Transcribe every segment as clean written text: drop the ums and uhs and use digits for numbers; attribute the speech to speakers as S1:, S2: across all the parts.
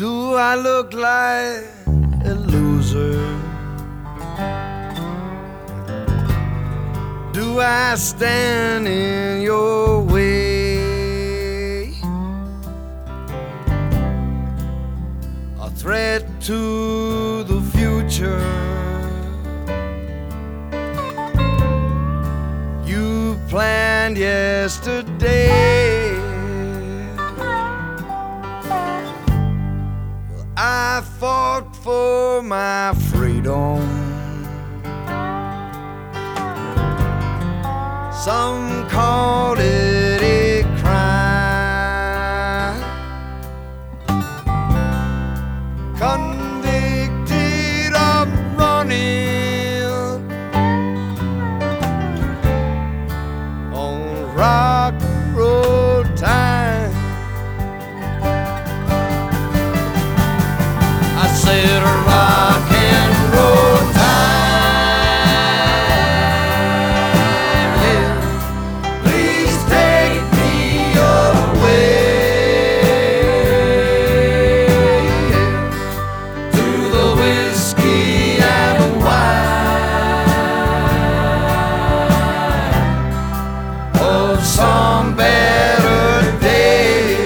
S1: Do I look like a loser? Do I stand in your way? A threat to the future? You planned yesterday. I fought for my freedom. Some called it a crime. Convicted of running on rock and roll time. I said rock and roll time, yeah. Please take me away, yeah, to the whiskey and the wine of some better day.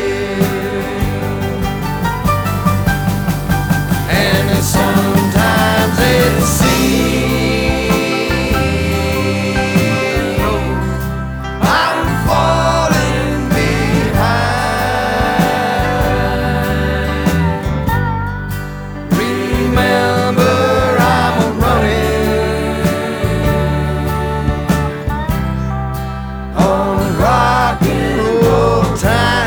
S1: Sometimes it seems I'm falling behind. Remember, I'm running on rock and roll time.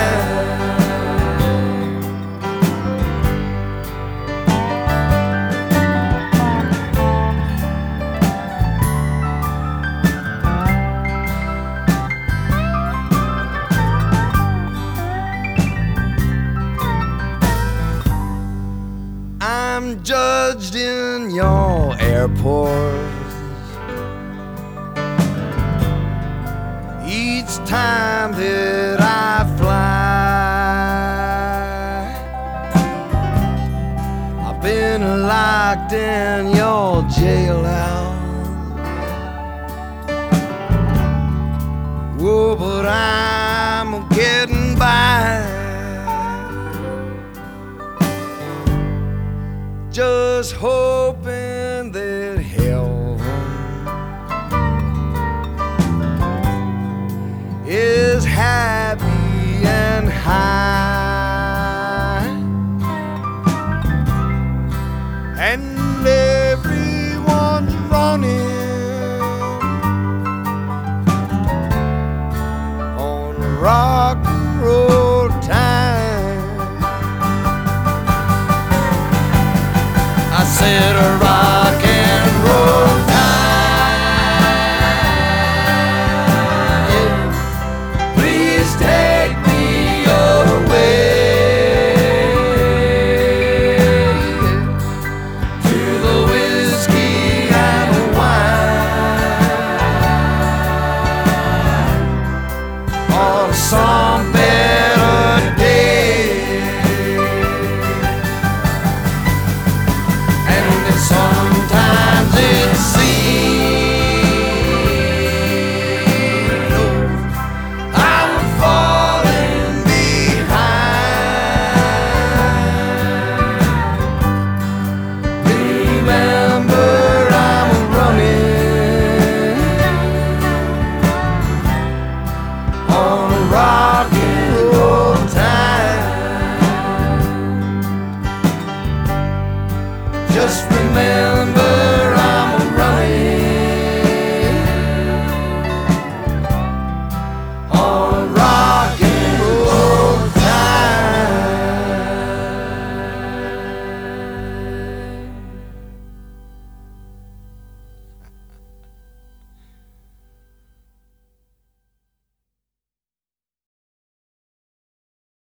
S1: I'm judged in your airport each time that I fly. I've been locked in your jailhouse. Whoa, but I'm getting by. Just hoping that heaven is happy and high, and everyone's running on rock and roll time. I said,